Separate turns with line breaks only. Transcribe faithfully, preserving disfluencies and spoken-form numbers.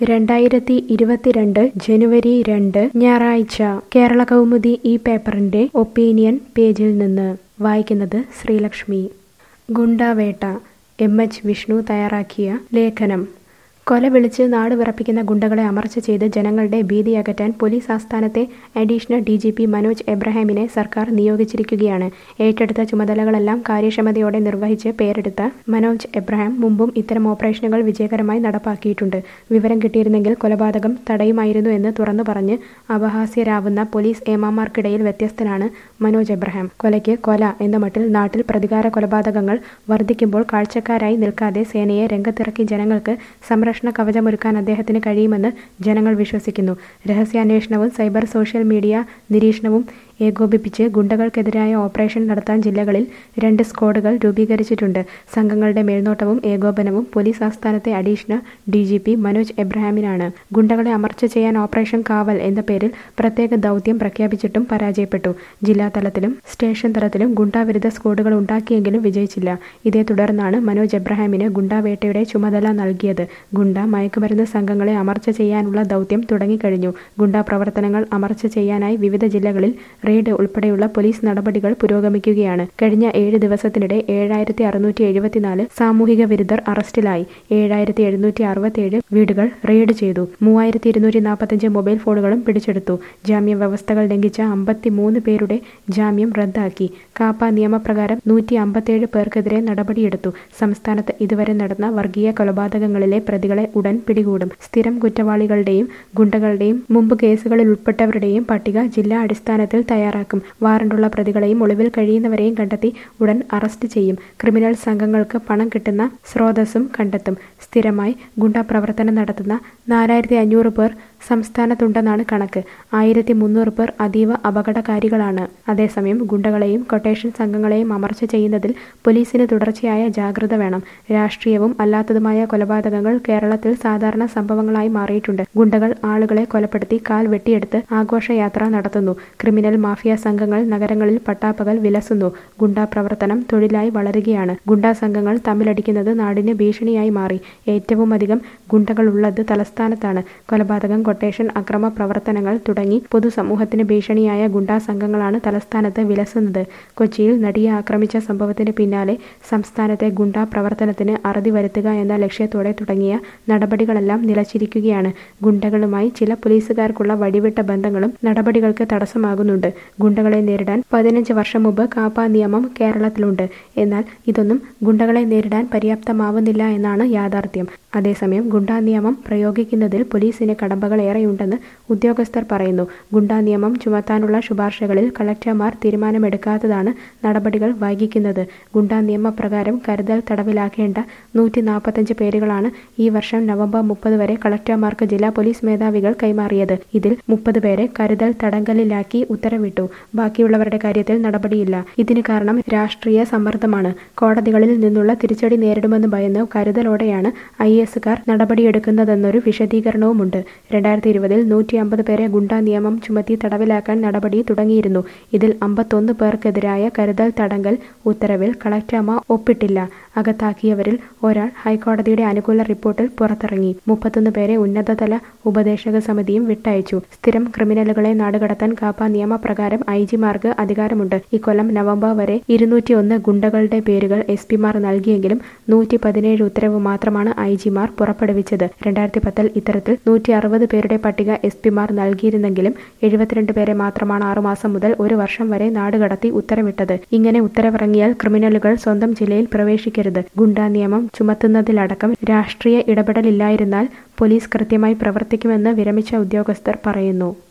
രണ്ടായിരത്തി ഇരുപത്തിരണ്ട് ജനുവരി രണ്ട് ഞായറാഴ്ച കേരള കൗമുദി ഈ പേപ്പറിന്റെ ഒപ്പീനിയൻ പേജിൽ നിന്ന് വായിക്കുന്നത് ശ്രീലക്ഷ്മി. ഗുണ്ടാവേട്ട എം എച്ച് വിഷ്ണു തയ്യാറാക്കിയ ലേഖനം. കൊല വിളിച്ച് നാട് വിറപ്പിക്കുന്ന ഗുണ്ടകളെ അമർച്ച ചെയ്ത് ജനങ്ങളുടെ ഭീതി അകറ്റാൻ പോലീസ് ആസ്ഥാനത്തെ additional D G P Manoj എബ്രഹാമിനെ സർക്കാർ നിയോഗിച്ചിരിക്കുകയാണ്. ഏറ്റെടുത്ത ചുമതലകളെല്ലാം കാര്യക്ഷമതയോടെ നിർവഹിച്ച് പേരെടുത്ത മനോജ് എബ്രഹാം മുമ്പും ഇത്തരം ഓപ്പറേഷനുകൾ വിജയകരമായി നടപ്പാക്കിയിട്ടുണ്ട്. വിവരം കിട്ടിയിരുന്നെങ്കിൽ കൊലപാതകം തടയുമായിരുന്നു എന്ന് തുറന്നു പറഞ്ഞ് അപഹാസ്യരാവുന്ന പോലീസ് ഏമാമാർക്കിടയിൽ വ്യത്യസ്തനാണ് മനോജ് എബ്രഹാം. കൊലയ്ക്ക് കൊല എന്ന മട്ടിൽ നാട്ടിൽ പ്രതികാര കൊലപാതകങ്ങൾ വർദ്ധിക്കുമ്പോൾ കാഴ്ചക്കാരായി നിൽക്കാതെ സേനയെ രംഗത്തിറക്കി ജനങ്ങൾക്ക് സംരക്ഷണ കവചമൊരുക്കാൻ അദ്ദേഹത്തിന് കഴിയുമെന്ന് ജനങ്ങൾ വിശ്വസിക്കുന്നു. രഹസ്യാന്വേഷണവും സൈബർ സോഷ്യൽ മീഡിയ നിരീക്ഷണവും ഏകോപിപ്പിച്ച് ഗുണ്ടകൾക്കെതിരായ ഓപ്പറേഷൻ നടത്താൻ ജില്ലകളിൽ രണ്ട് സ്ക്വാഡുകൾ രൂപീകരിച്ചിട്ടുണ്ട്. സംഘങ്ങളുടെ മേൽനോട്ടവും ഏകോപനവും പോലീസ് ആസ്ഥാനത്തെ additional D G P Manoj എബ്രഹാമിനാണ്. ഗുണ്ടകളെ അമർച്ച ചെയ്യാൻ ഓപ്പറേഷൻ കാവൽ എന്ന പേരിൽ പ്രത്യേക ദൗത്യം പ്രഖ്യാപിച്ചിട്ടും പരാജയപ്പെട്ടു. ജില്ലാതലത്തിലും സ്റ്റേഷൻ തലത്തിലും ഗുണ്ടാവിരുദ്ധ സ്ക്വാഡുകൾ ഉണ്ടാക്കിയെങ്കിലും വിജയിച്ചില്ല. ഇതേ തുടർന്നാണ് മനോജ് എബ്രഹാമിന് ഗുണ്ടാവേട്ടയുടെ ചുമതല നൽകിയത്. ഗുണ്ട മയക്കുമരുന്ന് സംഘങ്ങളെ അമർച്ച ചെയ്യാനുള്ള ദൗത്യം തുടങ്ങിക്കഴിഞ്ഞു. ഗുണ്ടാ പ്രവർത്തനങ്ങൾ അമർച്ച ചെയ്യാനായി വിവിധ ജില്ലകളിൽ റെയ്ഡ് ഉൾപ്പെടെയുള്ള പോലീസ് നടപടികൾ പുരോഗമിക്കുകയാണ്. കഴിഞ്ഞ ഏഴ് ദിവസത്തിനിടെ ഏഴായിരത്തി അറുന്നൂറ്റി എഴുപത്തിനാല് സാമൂഹിക വിരുദ്ധർ അറസ്റ്റിലായി. ഏഴായിരത്തി എഴുന്നൂറ്റി അറുപത്തിയേഴ് വീടുകൾ റെയ്ഡ് ചെയ്തു. മൂവായിരത്തി ഇരുന്നൂറ്റി നാൽപ്പത്തഞ്ച് മൊബൈൽ ഫോണുകളും പിടിച്ചെടുത്തു. ജാമ്യ വ്യവസ്ഥകൾ ലംഘിച്ച അമ്പത്തി മൂന്ന് പേരുടെ ജാമ്യം റദ്ദാക്കി. കാപ്പ നിയമപ്രകാരം നൂറ്റി അമ്പത്തിയേഴ് പേർക്കെതിരെ നടപടിയെടുത്തു. സംസ്ഥാനത്ത് ഇതുവരെ നടന്ന വർഗീയ കൊലപാതകങ്ങളിലെ പ്രതികളെ ഉടൻ പിടികൂടും. സ്ഥിരം കുറ്റവാളികളുടെയും ഗുണ്ടകളുടെയും മുമ്പ് കേസുകളിൽ ഉൾപ്പെട്ടവരുടെയും പട്ടിക ജില്ലാ അടിസ്ഥാനത്തിൽ തയ്യാറാക്കും. വാറണ്ടുള്ള പ്രതികളെയും ഒളിവിൽ കഴിയുന്നവരെയും കണ്ടെത്തി ഉടൻ അറസ്റ്റ് ചെയ്യും. ക്രിമിനൽ സംഘങ്ങൾക്ക് പണം കിട്ടുന്ന സ്രോതസ്സും കണ്ടെത്തും. സ്ഥിരമായി ഗുണ്ടാ പ്രവർത്തനം നടത്തുന്ന നാലായിരത്തി അഞ്ഞൂറ് പേർ സംസ്ഥാനത്തുണ്ടെന്നാണ് കണക്ക്. ആയിരത്തി മുന്നൂറ് പേർ അതീവ അപകടകാരികളാണ്. അതേസമയം ഗുണ്ടകളെയും കൊട്ടേഷൻ സംഘങ്ങളെയും അമർച്ച ചെയ്യുന്നതിൽ പോലീസിന് തുടർച്ചയായ ജാഗ്രത വേണം. രാഷ്ട്രീയവും അല്ലാത്തതുമായ കൊലപാതകങ്ങൾ കേരളത്തിൽ സാധാരണ സംഭവങ്ങളായി മാറിയിട്ടുണ്ട്. ഗുണ്ടകൾ ആളുകളെ കൊലപ്പെടുത്തി കാൽ വെട്ടിയെടുത്ത് ആഘോഷയാത്ര നടത്തുന്നു. ക്രിമിനൽ മാഫിയ സംഘങ്ങൾ നഗരങ്ങളിൽ പട്ടാപ്പകൽ വിലസുന്നു. ഗുണ്ടാ പ്രവർത്തനം തൊഴിലായി വളരുകയാണ്. ഗുണ്ടാ സംഘങ്ങൾ തമ്മിലടിക്കുന്നത് നാടിന് ഭീഷണിയായി മാറി. ഏറ്റവും അധികം ഗുണ്ടകളുള്ളത് തലസ്ഥാനത്താണ്. കൊലപാതകം, കൊട്ടേഷൻ, അക്രമ പ്രവർത്തനങ്ങൾ തുടങ്ങി പൊതുസമൂഹത്തിന് ഭീഷണിയായ ഗുണ്ടാ സംഘങ്ങളാണ് തലസ്ഥാനത്ത് വിലസുന്നത്. കൊച്ചിയിൽ നടിയെ ആക്രമിച്ച സംഭവത്തിന് പിന്നാലെ സംസ്ഥാനത്തെ ഗുണ്ടാ പ്രവർത്തനത്തിന് അറുതി വരുത്തുക എന്ന ലക്ഷ്യത്തോടെ തുടങ്ങിയ നടപടികളെല്ലാം നിലച്ചിരിക്കുകയാണ്. ഗുണ്ടകളുമായി ചില പോലീസുകാർക്കുള്ള വഴിവിട്ട ബന്ധങ്ങളും നടപടികൾക്ക് തടസ്സമാകുന്നുണ്ട്. ഗുണ്ടകളെ നേരിടാൻ പതിനഞ്ച് വർഷം മുമ്പ് കാപ്പ നിയമം കേരളത്തിലുണ്ട്. എന്നാൽ ഇതൊന്നും ഗുണ്ടകളെ നേരിടാൻ പര്യാപ്തമാവുന്നില്ല എന്നാണ് യാഥാർത്ഥ്യം. അതേസമയം ഗുണ്ടാ നിയമം പ്രയോഗിക്കുന്നതിൽ പോലീസിന് കടമ്പകൾ ഏറെയുണ്ടെന്ന് ഉദ്യോഗസ്ഥർ പറയുന്നു. ഗുണ്ടാ നിയമം ചുമത്താനുള്ള ശുപാർശകളിൽ കളക്ടർമാർ തീരുമാനമെടുക്കാത്തതാണ് നടപടികൾ വൈകിക്കുന്നത്. ഗുണ്ടാ നിയമപ്രകാരം കരുതൽ തടവിലാക്കേണ്ട നൂറ്റി നാൽപ്പത്തഞ്ച് പേരുകളാണ് ഈ വർഷം നവംബർ മുപ്പത് വരെ കളക്ടർമാർക്ക് ജില്ലാ പോലീസ് മേധാവികൾ കൈമാറിയത്. ഇതിൽ മുപ്പത് പേരെ കരുതൽ തടങ്കലിലാക്കി ഉത്തരവിട്ടു. ബാക്കിയുള്ളവരുടെ കാര്യത്തിൽ നടപടിയില്ല. ഇതിന് കാരണം രാഷ്ട്രീയ സമ്മർദ്ദമാണ്. കോടതികളിൽ നിന്നുള്ള തിരിച്ചടി നേരിടുമെന്ന് ഭയന്ന് കരുതലോടെയാണ് ഐ എസുകാർ നടപടിയെടുക്കുന്നതെന്നൊരു വിശദീകരണവുമുണ്ട്. രണ്ടായിരത്തി ഇരുപതിൽ നൂറ്റി അമ്പത് പേരെ ഗുണ്ടാ നിയമം ചുമത്തി തടവിലാക്കാൻ നടപടി തുടങ്ങിയിരുന്നു. ഇതിൽ അമ്പത്തൊന്ന് പേർക്കെതിരായ കരുതൽ തടങ്കൽ ഉത്തരവിൽ കളക്ടർമാർ ഒപ്പിട്ടില്ല. അകത്താക്കിയവരിൽ ഒരാൾ ഹൈക്കോടതിയുടെ അനുകൂല റിപ്പോർട്ടിൽ പുറത്തിറങ്ങി. മുപ്പത്തൊന്ന് പേരെ ഉന്നതതല ഉപദേശക സമിതിയും വിട്ടയച്ചു. സ്ഥിരം ക്രിമിനലുകളെ നാടുകടത്താൻ കാപ്പ നിയമപ്രകാരം ഐ ജിമാർക്ക് അധികാരമുണ്ട്. ഇക്കൊല്ലം നവംബർ വരെ ഇരുന്നൂറ്റി ഒന്ന് ഗുണ്ടകളുടെ പേരുകൾ എസ് പിമാർ നൽകിയെങ്കിലും നൂറ്റി പതിനേഴ് ഉത്തരവ് മാത്രമാണ് ഐ ജിമാർ പുറപ്പെടുവിച്ചത്. രണ്ടായിരത്തി പത്തിൽ ഇത്തരത്തിൽ നൂറ്റി അറുപത് പേരുടെ പട്ടിക എസ് പിമാർ നൽകിയിരുന്നെങ്കിലും എഴുപത്തിരണ്ട് പേരെ മാത്രമാണ് ആറുമാസം മുതൽ ഒരു വർഷം വരെ നാടുകടത്തി ഉത്തരവിട്ടത്. ഇങ്ങനെ ഉത്തരവിറങ്ങിയാൽ ക്രിമിനലുകൾ സ്വന്തം ജില്ലയിൽ പ്രവേശിക്കരുത്. ഗുണ്ടാ നിയമം ചുമത്തുന്നതിലടക്കം രാഷ്ട്രീയ ഇടപെടലില്ലായിരുന്നാൽ പോലീസ് കൃത്യമായി പ്രവർത്തിക്കുമെന്ന് വിരമിച്ച ഉദ്യോഗസ്ഥർ പറയുന്നു.